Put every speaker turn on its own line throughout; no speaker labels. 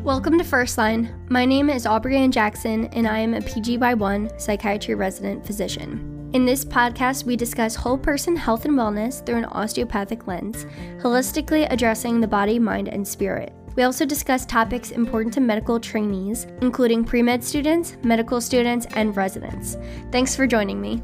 Welcome to First Line. My name is Aubrey Ann Jackson, and I am a PG by 1 psychiatry resident physician. In this podcast, we discuss whole person health and wellness through an osteopathic lens, holistically addressing the body, mind, and spirit. We also discuss topics important to medical trainees, including pre-med students, medical students, and residents. Thanks for joining me.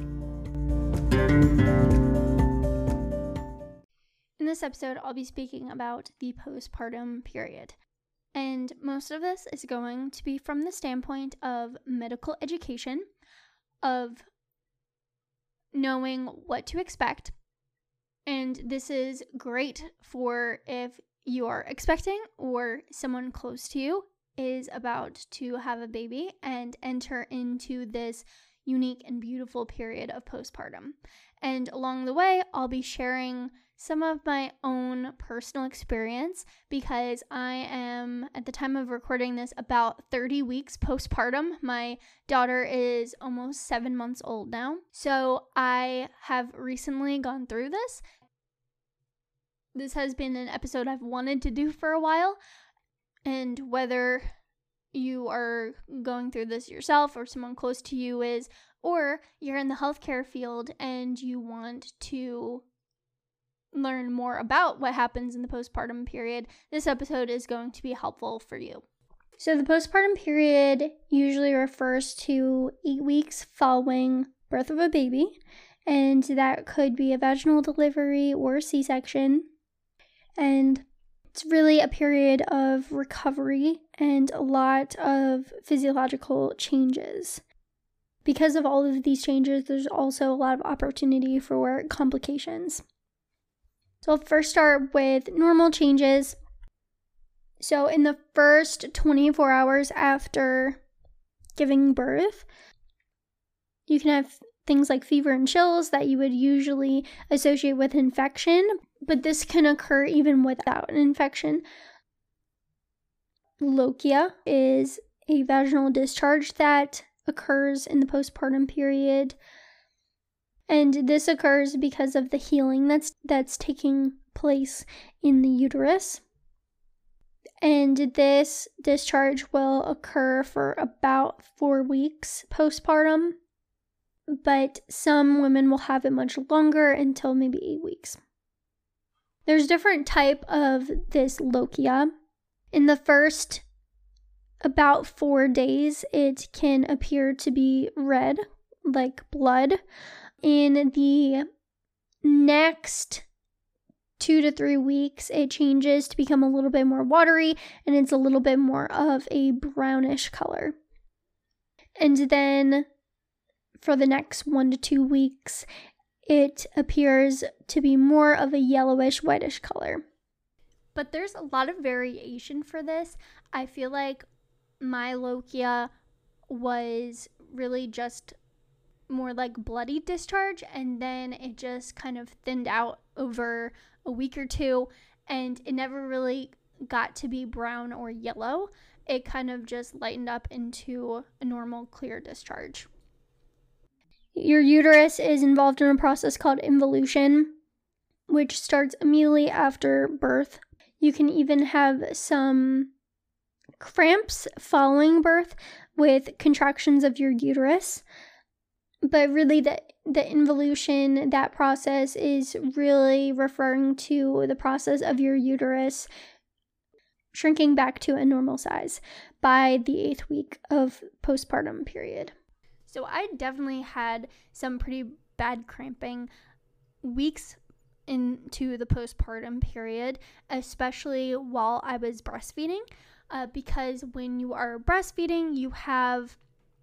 In this episode, I'll be speaking about the postpartum period. And most of this is going to be from the standpoint of medical education, of knowing what to expect. And this is great for if you are expecting or someone close to you is about to have a baby and enter into this unique and beautiful period of postpartum. And along the way, I'll be sharing some of my own personal experience because I am, at the time of recording this, about 30 weeks postpartum. My daughter is almost 7 months old now. So I have recently gone through this. This has been an episode I've wanted to do for a while. And whether you are going through this yourself or someone close to you is, or you're in the healthcare field and you want to learn more about what happens in the postpartum period, this episode is going to be helpful for you. So the postpartum period usually refers to 8 weeks following birth of a baby, and that could be a vaginal delivery or C-section. And it's really a period of recovery and a lot of physiological changes. Because of all of these changes, there's also a lot of opportunity for complications. So I'll first start with normal changes. So in the first 24 hours after giving birth, you can have things like fever and chills that you would usually associate with infection, but this can occur even without an infection. Lochia is a vaginal discharge that occurs in the postpartum period. And this occurs because of the healing that's taking place in the uterus. And this discharge will occur for about 4 weeks postpartum, but some women will have it much longer, until maybe 8 weeks. There's different type of this lochia. In the first about 4 days, it can appear to be red, like blood. In the next 2 to 3 weeks, it changes to become a little bit more watery, and it's a little bit more of a brownish color. And then for the next 1 to 2 weeks, it appears to be more of a yellowish, whitish color. But there's a lot of variation for this. I feel like my lochia was really just more like bloody discharge, and then it just kind of thinned out over a week or two, and it never really got to be brown or yellow. It kind of just lightened up into a normal clear discharge. Your uterus is involved in a process called involution, which starts immediately after birth. You can even have some cramps following birth with contractions of your uterus. But really, the involution, that process is really referring to the process of your uterus shrinking back to a normal size by the 8th week of postpartum period. So I definitely had some pretty bad cramping weeks into the postpartum period, especially while I was breastfeeding, because when you are breastfeeding, you have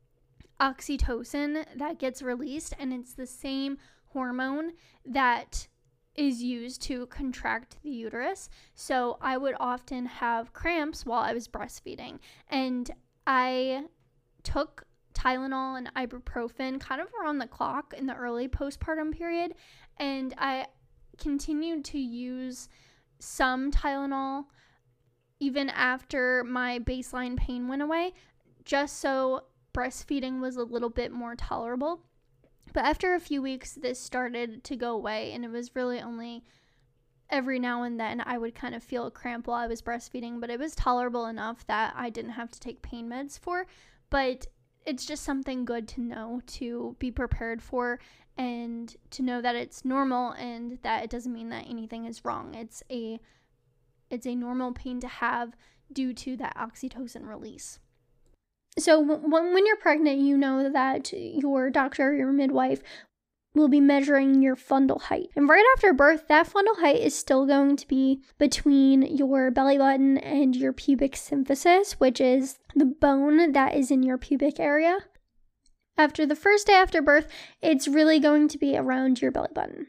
oxytocin that gets released, and it's the same hormone that is used to contract the uterus. So I would often have cramps while I was breastfeeding, and I took Tylenol and ibuprofen kind of around the clock in the early postpartum period, and I continued to use some Tylenol even after my baseline pain went away, just so breastfeeding was a little bit more tolerable. But after a few weeks, this started to go away, and it was really only every now and then I would kind of feel a cramp while I was breastfeeding, but it was tolerable enough that I didn't have to take pain meds for. But it's just something good to know, to be prepared for, and to know that it's normal and that it doesn't mean that anything is wrong. It's a normal pain to have due to that oxytocin release. So when you're pregnant, you know that your doctor or your midwife will be measuring your fundal height. And right after birth, that fundal height is still going to be between your belly button and your pubic symphysis, which is the bone that is in your pubic area. After the first day after birth, it's really going to be around your belly button.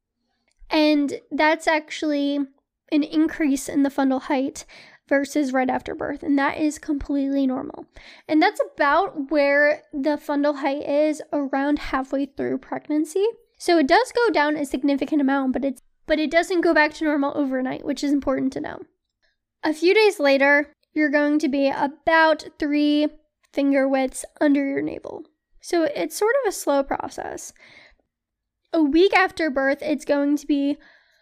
And that's actually an increase in the fundal height versus right after birth, and that is completely normal. And that's about where the fundal height is, around halfway through pregnancy. So it does go down a significant amount, but it doesn't go back to normal overnight, which is important to know. A few days later, you're going to be about 3 finger widths under your navel. So it's sort of a slow process. A week after birth, it's going to be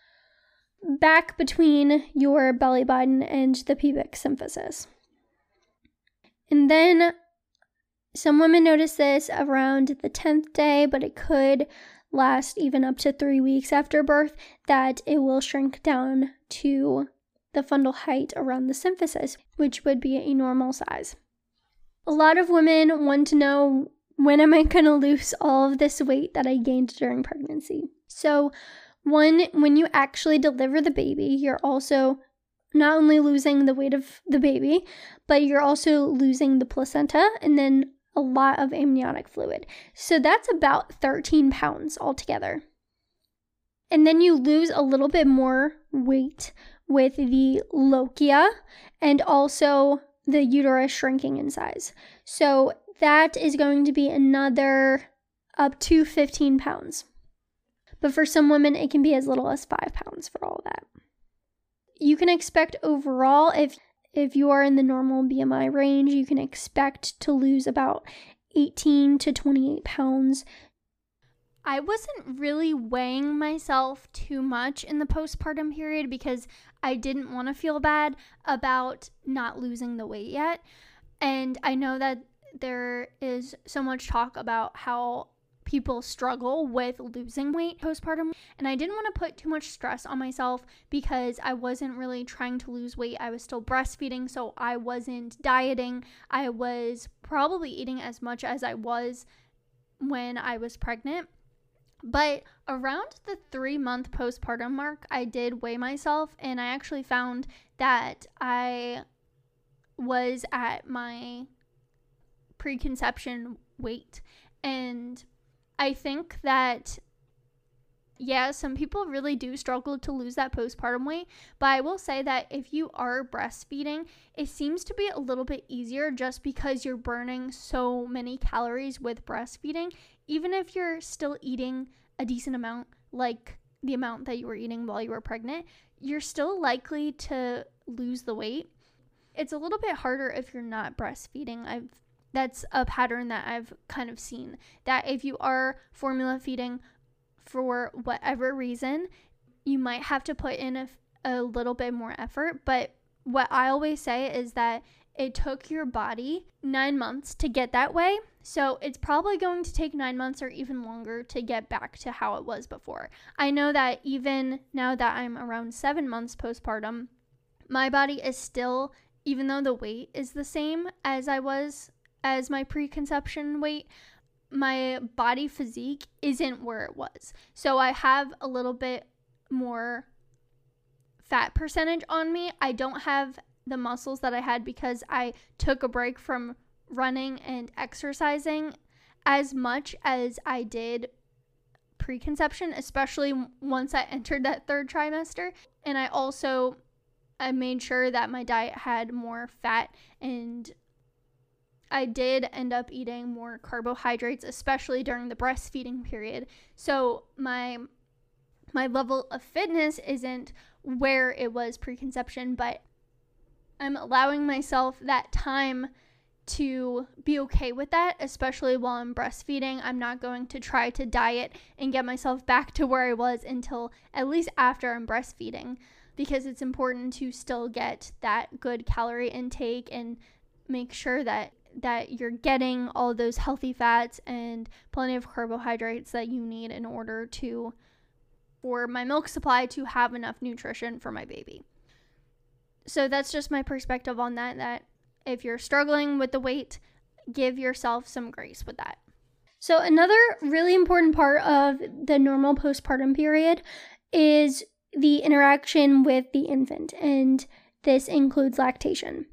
back between your belly button and the pubic symphysis. And then some women notice this around the 10th day, but it could last even up to 3 weeks after birth, that it will shrink down to the fundal height around the symphysis, which would be a normal size. A lot of women want to know, when am I going to lose all of this weight that I gained during pregnancy? So when you actually deliver the baby, you're also not only losing the weight of the baby, but you're also losing the placenta and then a lot of amniotic fluid. So that's about 13 pounds altogether. And then you lose a little bit more weight with the lochia and also the uterus shrinking in size. So that is going to be another up to 15 pounds. But for some women, it can be as little as 5 pounds for all of that. You can expect overall, if you are in the normal BMI range, you can expect to lose about 18 to 28 pounds. I wasn't really weighing myself too much in the postpartum period because I didn't want to feel bad about not losing the weight yet. And I know that there is so much talk about how people struggle with losing weight postpartum, and I didn't want to put too much stress on myself because I wasn't really trying to lose weight. I was still breastfeeding, so I wasn't dieting. I was probably eating as much as I was when I was pregnant. But around the 3-month postpartum mark, I did weigh myself, and I actually found that I was at my preconception weight. And I think that, yeah, some people really do struggle to lose that postpartum weight, but I will say that if you are breastfeeding, it seems to be a little bit easier just because you're burning so many calories with breastfeeding. Even if you're still eating a decent amount, like the amount that you were eating while you were pregnant, you're still likely to lose the weight. It's a little bit harder if you're not breastfeeding. That's a pattern that I've kind of seen, that if you are formula feeding for whatever reason, you might have to put in a little bit more effort. But what I always say is that it took your body 9 months to get that way. So it's probably going to take 9 months or even longer to get back to how it was before. I know that even now that I'm around 7 months postpartum, my body is still, even though the weight is the same as I was as my preconception weight, my body physique isn't where it was. So I have a little bit more fat percentage on me. I don't have the muscles that I had because I took a break from running and exercising as much as I did preconception, especially once I entered that 3rd trimester. And I made sure that my diet had more fat, and I did end up eating more carbohydrates, especially during the breastfeeding period. So my level of fitness isn't where it was preconception, but I'm allowing myself that time to be okay with that, especially while I'm breastfeeding. I'm not going to try to diet and get myself back to where I was until at least after I'm breastfeeding, because it's important to still get that good calorie intake and make sure that you're getting all those healthy fats and plenty of carbohydrates that you need in order for my milk supply to have enough nutrition for my baby. So that's just my perspective on that if you're struggling with the weight, give yourself some grace with that. So another really important part of the normal postpartum period is the interaction with the infant, and this includes lactation.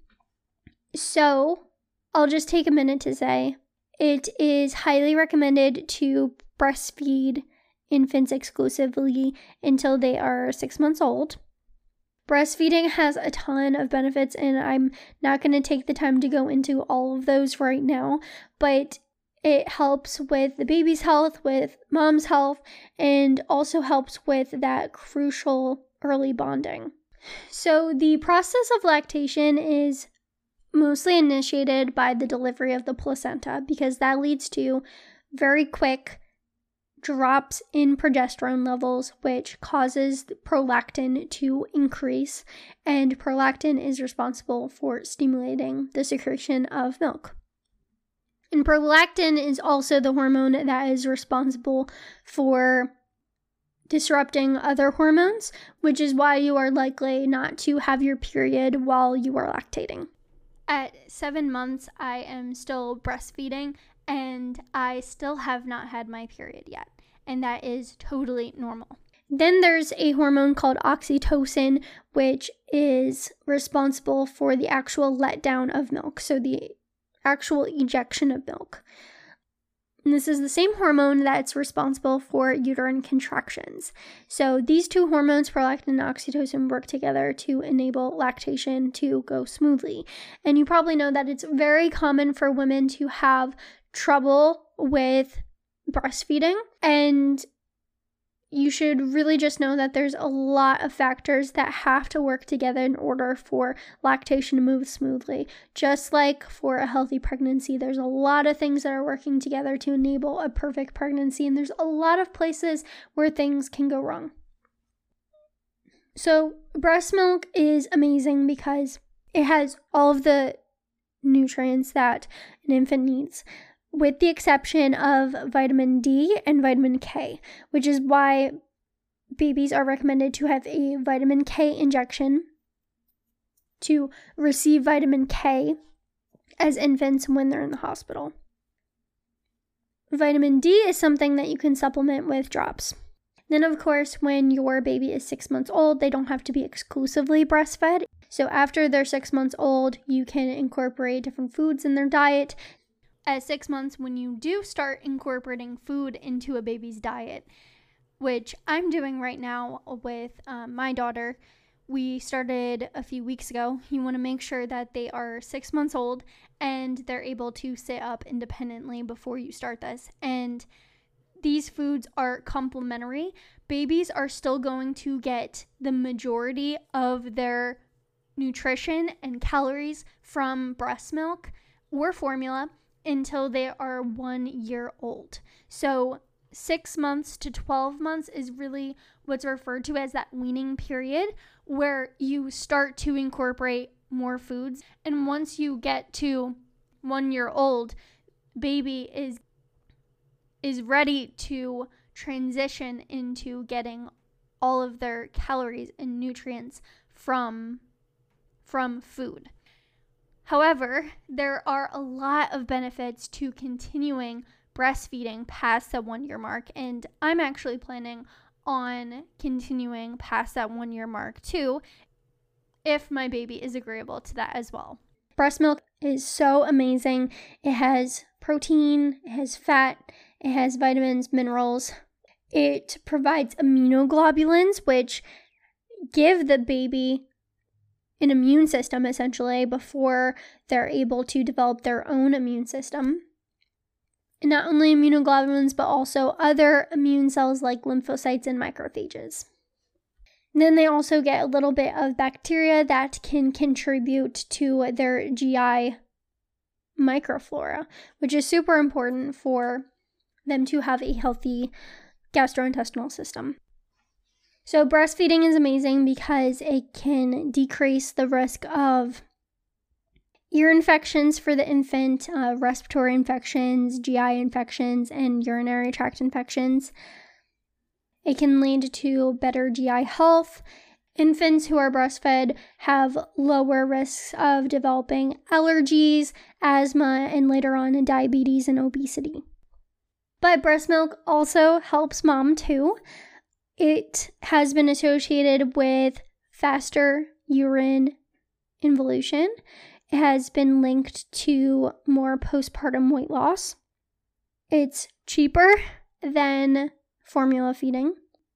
So I'll just take a minute to say it is highly recommended to breastfeed infants exclusively until they are 6 months old. Breastfeeding has a ton of benefits, and I'm not going to take the time to go into all of those right now, but it helps with the baby's health, with mom's health, and also helps with that crucial early bonding. So the process of lactation is mostly initiated by the delivery of the placenta, because that leads to very quick drops in progesterone levels, which causes prolactin to increase, and prolactin is responsible for stimulating the secretion of milk. And prolactin is also the hormone that is responsible for disrupting other hormones, which is why you are likely not to have your period while you are lactating. At 7 months, I am still breastfeeding, and I still have not had my period yet, and that is totally normal. Then there's a hormone called oxytocin, which is responsible for the actual letdown of milk, so the actual ejection of milk. And this is the same hormone that's responsible for uterine contractions. So these two hormones, prolactin and oxytocin, work together to enable lactation to go smoothly. And you probably know that it's very common for women to have trouble with breastfeeding, and you should really just know that there's a lot of factors that have to work together in order for lactation to move smoothly. Just like for a healthy pregnancy, there's a lot of things that are working together to enable a perfect pregnancy, and there's a lot of places where things can go wrong. So breast milk is amazing because it has all of the nutrients that an infant needs, with the exception of vitamin D and vitamin K, which is why babies are recommended to have a vitamin K injection to receive vitamin K as infants when they're in the hospital. Vitamin D is something that you can supplement with drops. Then, of course, when your baby is 6 months old, they don't have to be exclusively breastfed. So after they're 6 months old, you can incorporate different foods in their diet. At 6 months, when you do start incorporating food into a baby's diet, which I'm doing right now with my daughter, we started a few weeks ago. You want to make sure that they are 6 months old and they're able to sit up independently before you start this. And these foods are complementary. Babies are still going to get the majority of their nutrition and calories from breast milk or formula until they are 1 year old. So 6 months to 12 months is really what's referred to as that weaning period, where you start to incorporate more foods. And once you get to 1 year old, baby is ready to transition into getting all of their calories and nutrients from food. However, there are a lot of benefits to continuing breastfeeding past that 1 year mark, and I'm actually planning on continuing past that 1 year mark too, if my baby is agreeable to that as well. Breast milk is so amazing. It has protein, it has fat, it has vitamins, minerals. It provides immunoglobulins, which give the baby an immune system, essentially, before they're able to develop their own immune system. And not only immunoglobulins, but also other immune cells like lymphocytes and macrophages. And then they also get a little bit of bacteria that can contribute to their GI microflora, which is super important for them to have a healthy gastrointestinal system. So breastfeeding is amazing because it can decrease the risk of ear infections for the infant, respiratory infections, GI infections, and urinary tract infections. It can lead to better GI health. Infants who are breastfed have lower risks of developing allergies, asthma, and later on diabetes and obesity. But breast milk also helps mom too. It has been associated with faster urine involution. It has been linked to more postpartum weight loss. It's cheaper than formula feeding.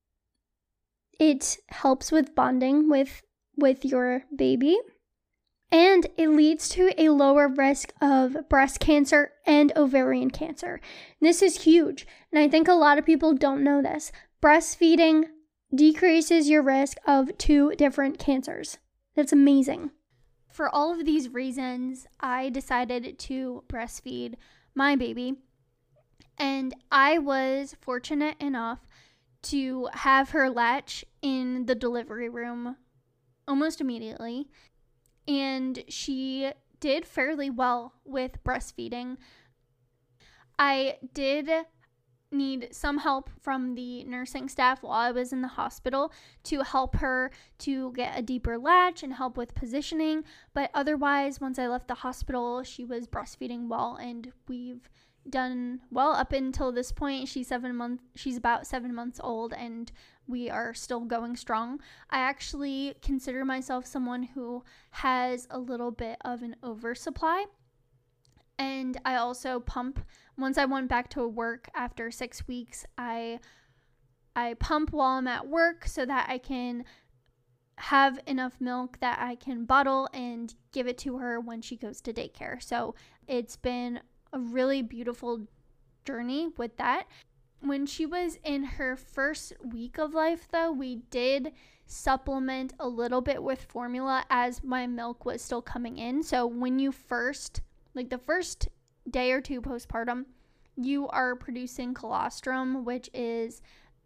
It helps with bonding with your baby. And it leads to a lower risk of breast cancer and ovarian cancer. This is huge, and I think a lot of people don't know this. Breastfeeding decreases your risk of 2 different cancers. That's amazing. For all of these reasons, I decided to breastfeed my baby, and I was fortunate enough to have her latch in the delivery room almost immediately, and she did fairly well with breastfeeding. I did need some help from the nursing staff while I was in the hospital to help her to get a deeper latch and help with positioning, but otherwise, once I left the hospital, she was breastfeeding well, and we've done well up until this point. She's about 7 months old, and we are still going strong. I actually consider myself someone who has a little bit of an oversupply, and I also pump. Once I went back to work after 6 weeks, I pump while I'm at work so that I can have enough milk that I can bottle and give it to her when she goes to daycare. So it's been a really beautiful journey with that. When she was in her first week of life, though, we did supplement a little bit with formula as my milk was still coming in. So when you the first day or two postpartum, you are producing colostrum, which is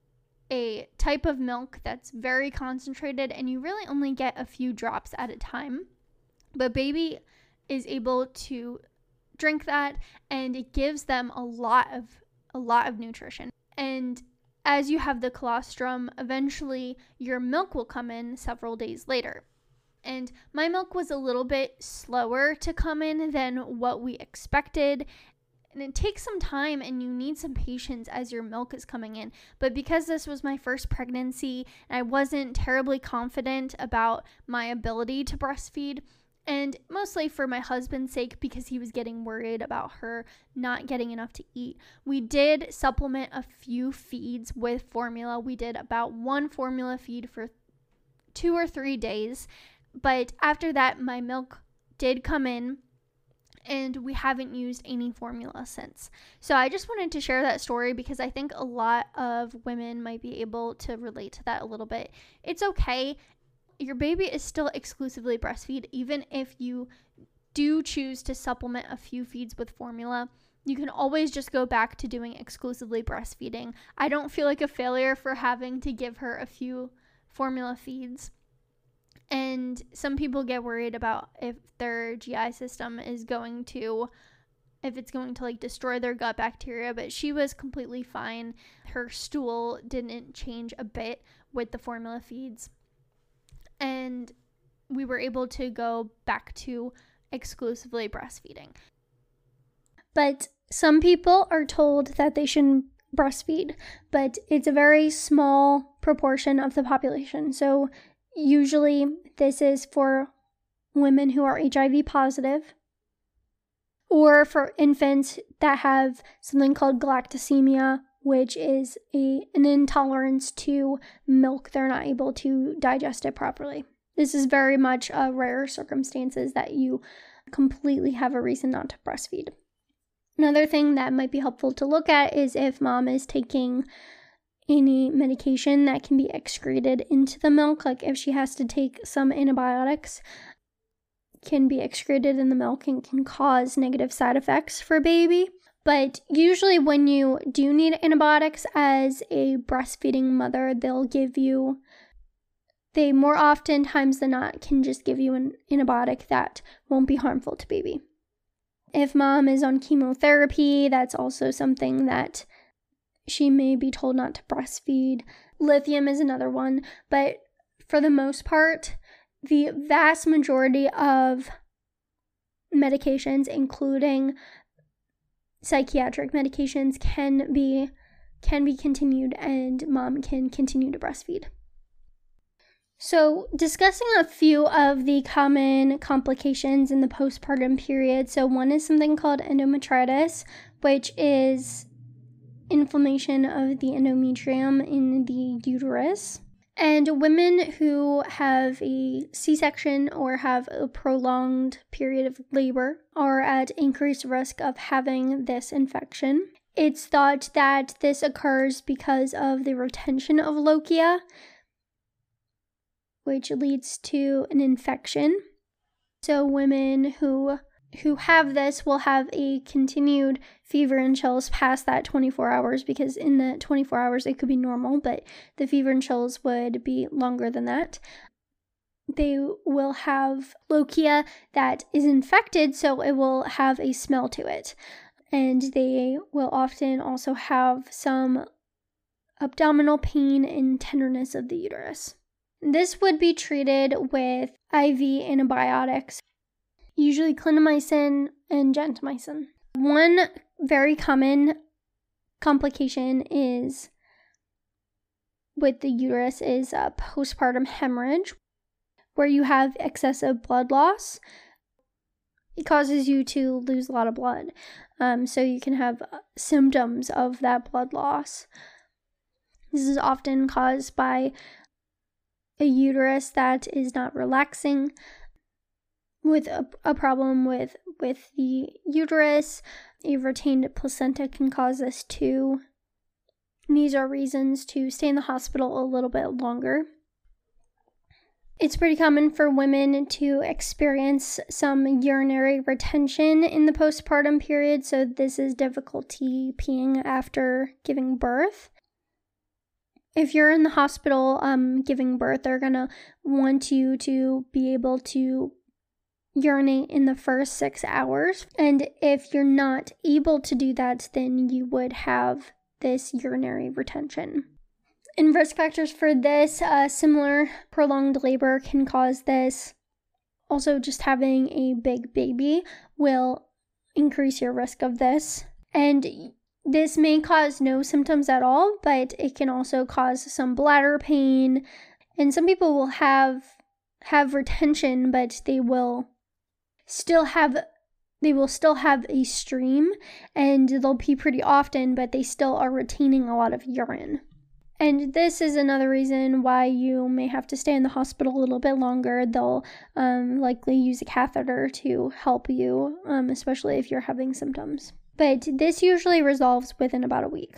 a type of milk that's very concentrated, and you really only get a few drops at a time. But baby is able to drink that, and it gives them a lot of nutrition. And as you have the colostrum, eventually your milk will come in several days later. And my milk was a little bit slower to come in than what we expected. And it takes some time, and you need some patience as your milk is coming in. But because this was my first pregnancy, and I wasn't terribly confident about my ability to breastfeed, and mostly for my husband's sake because he was getting worried about her not getting enough to eat, we did supplement a few feeds with formula. We did about 1 formula feed for 2 or 3 days. But after that, my milk did come in, and we haven't used any formula since. So I just wanted to share that story because I think a lot of women might be able to relate to that a little bit. It's okay. Your baby is still exclusively breastfeed. Even if you do choose to supplement a few feeds with formula, you can always just go back to doing exclusively breastfeeding. I don't feel like a failure for having to give her a few formula feeds. And some people get worried about if their GI system is going to destroy their gut bacteria, but she was completely fine. Her stool didn't change a bit with the formula feeds. And we were able to go back to exclusively breastfeeding. But some people are told that they shouldn't breastfeed, but it's a very small proportion of the population. So usually this is for women who are HIV positive, or for infants that have something called galactosemia, which is an intolerance to milk. They're not able to digest it properly. This is very much rare circumstances that you completely have a reason not to breastfeed. Another thing that might be helpful to look at is if mom is taking any medication that can be excreted into the milk, like if she has to take some antibiotics. can be excreted in the milk and can cause negative side effects for baby. But usually when you do need antibiotics as a breastfeeding mother, they more often times than not can just give you an antibiotic that won't be harmful to baby. If mom is on chemotherapy, that's also something that she may be told not to breastfeed. Lithium is another one, but for the most part, the vast majority of medications, including psychiatric medications, can be continued, and mom can continue to breastfeed. So, discussing a few of the common complications in the postpartum period. So, one is something called endometritis, which is inflammation of the endometrium in the uterus. And women who have a C-section or have a prolonged period of labor are at increased risk of having this infection. It's thought that this occurs because of the retention of lochia, which leads to an infection. So women who have this will have a continued fever and chills past that 24 hours, because in the 24 hours it could be normal, but the fever and chills would be longer than that. They will have lochia that is infected, so it will have a smell to it. And they will often also have some abdominal pain and tenderness of the uterus. This would be treated with IV antibiotics, usually clindamycin and gentamicin. One very common complication is with the uterus is postpartum hemorrhage, where you have excessive blood loss. It causes you to lose a lot of blood. So you can have symptoms of that blood loss. This is often caused by a uterus that is not relaxing, with a problem with the uterus. A retained placenta can cause this too. These are reasons to stay in the hospital a little bit longer. It's pretty common for women to experience some urinary retention in the postpartum period, so this is difficulty peeing after giving birth. If you're in the hospital giving birth, they're going to want you to be able to urinate in the first 6 hours. And if you're not able to do that, then you would have this urinary retention. And risk factors for this, similar prolonged labor can cause this. Also, just having a big baby will increase your risk of this. And this may cause no symptoms at all, but it can also cause some bladder pain. And some people will have retention, but they will still have a stream, and they'll pee pretty often, but they still are retaining a lot of urine. And this is another reason why you may have to stay in the hospital a little bit longer. They'll likely use a catheter to help you, especially if you're having symptoms. But this usually resolves within about a week.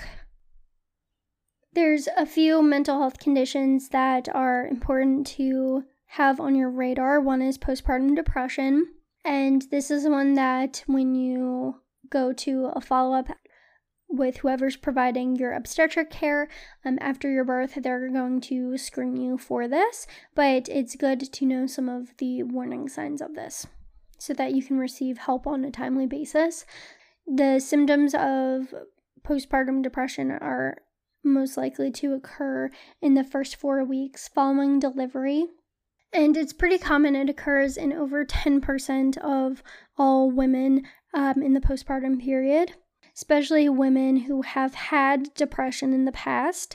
There's a few mental health conditions that are important to have on your radar. One is postpartum depression. And this is one that when you go to a follow-up with whoever's providing your obstetric care after your birth, they're going to screen you for this. But it's good to know some of the warning signs of this so that you can receive help on a timely basis. The symptoms of postpartum depression are most likely to occur in the first 4 weeks following delivery. And it's pretty common. It occurs in over 10% of all women in the postpartum period, especially women who have had depression in the past.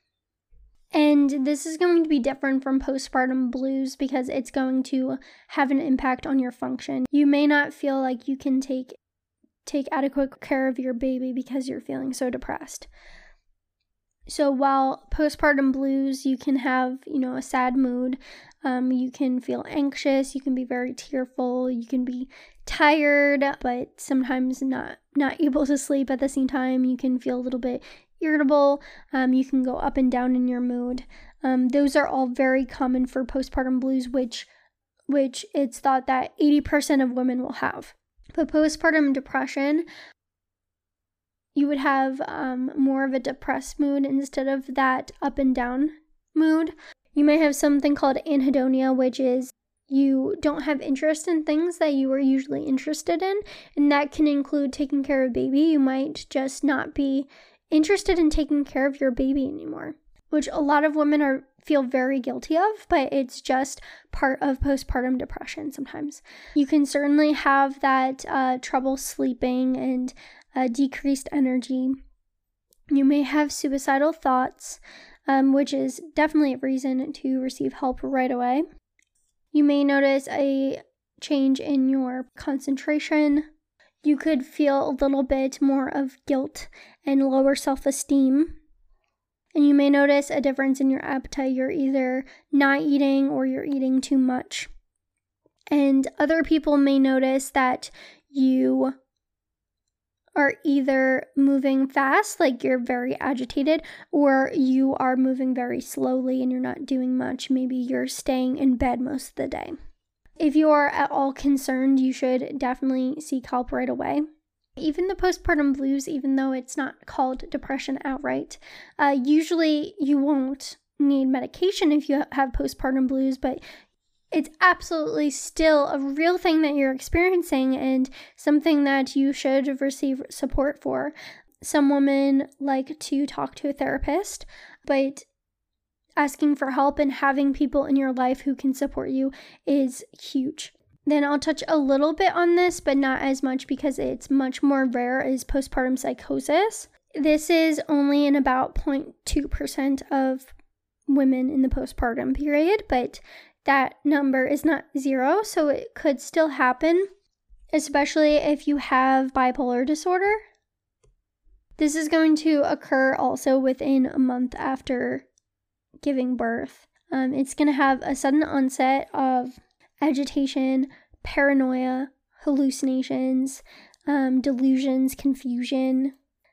And this is going to be different from postpartum blues because it's going to have an impact on your function. You may not feel like you can take adequate care of your baby because you're feeling so depressed. So while postpartum blues, you can have, a sad mood, you can feel anxious, you can be very tearful, you can be tired, but sometimes not able to sleep at the same time. You can feel a little bit irritable, you can go up and down in your mood. Those are all very common for postpartum blues, which which it's thought that 80% of women will have. But postpartum depression, you would have more of a depressed mood instead of that up and down mood. You may have something called anhedonia, which is you don't have interest in things that you were usually interested in, and that can include taking care of a baby. You might just not be interested in taking care of your baby anymore, which a lot of women feel very guilty of, but it's just part of postpartum depression sometimes. You can certainly have that trouble sleeping and decreased energy. You may have suicidal thoughts, which is definitely a reason to receive help right away. You may notice a change in your concentration. You could feel a little bit more of guilt and lower self-esteem. And you may notice a difference in your appetite. You're either not eating or you're eating too much. And other people may notice that you are either moving fast, like you're very agitated, or you are moving very slowly and you're not doing much. Maybe you're staying in bed most of the day. If you are at all concerned, you should definitely seek help right away. Even the postpartum blues, even though it's not called depression outright, usually you won't need medication if you have postpartum blues, but it's absolutely still a real thing that you're experiencing and something that you should receive support for. Some women like to talk to a therapist, but asking for help and having people in your life who can support you is huge. Then I'll touch a little bit on this, but not as much because it's much more rare, is postpartum psychosis. This is only in about 0.2% of women in the postpartum period, but that number is not zero, so it could still happen, especially if you have bipolar disorder. This is going to occur also within a month after giving birth. It's going to have a sudden onset of agitation, paranoia, hallucinations, delusions, confusion.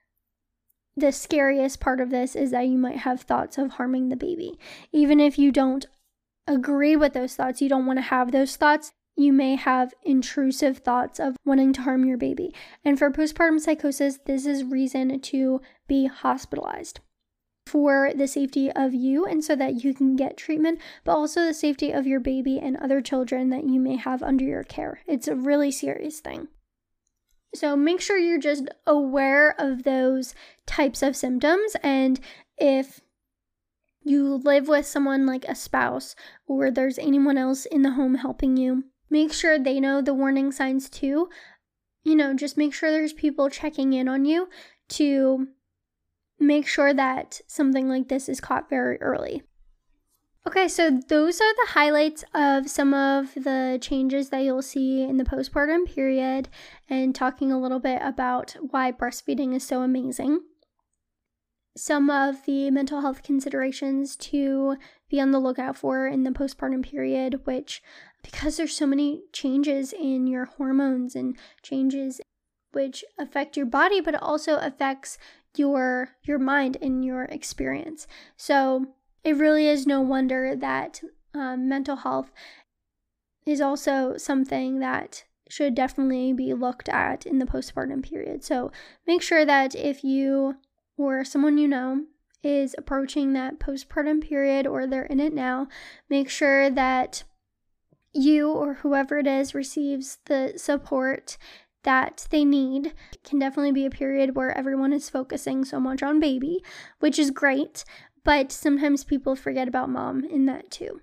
The scariest part of this is that you might have thoughts of harming the baby. Even if you don't agree with those thoughts, you don't want to have those thoughts, you may have intrusive thoughts of wanting to harm your baby. And for postpartum psychosis, this is reason to be hospitalized for the safety of you and so that you can get treatment, but also the safety of your baby and other children that you may have under your care. It's a really serious thing. So make sure you're just aware of those types of symptoms, and if you live with someone like a spouse or there's anyone else in the home helping you, make sure they know the warning signs too. Just make sure there's people checking in on you to make sure that something like this is caught very early. Okay, so those are the highlights of some of the changes that you'll see in the postpartum period, and talking a little bit about why breastfeeding is so amazing. Some of the mental health considerations to be on the lookout for in the postpartum period, which, because there's so many changes in your hormones and changes which affect your body, but it also affects your mind and your experience. So it really is no wonder that mental health is also something that should definitely be looked at in the postpartum period. So make sure that if you or someone you know is approaching that postpartum period or they're in it now, make sure that you or whoever it is receives the support that they need. It can definitely be a period where everyone is focusing so much on baby, which is great, but sometimes people forget about mom in that too.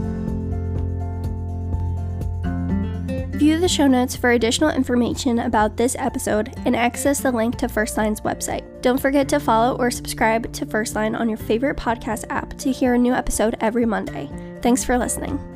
View the show notes for additional information about this episode and access the link to First Line's website. Don't forget to follow or subscribe to First Line on your favorite podcast app to hear a new episode every Monday. Thanks for listening.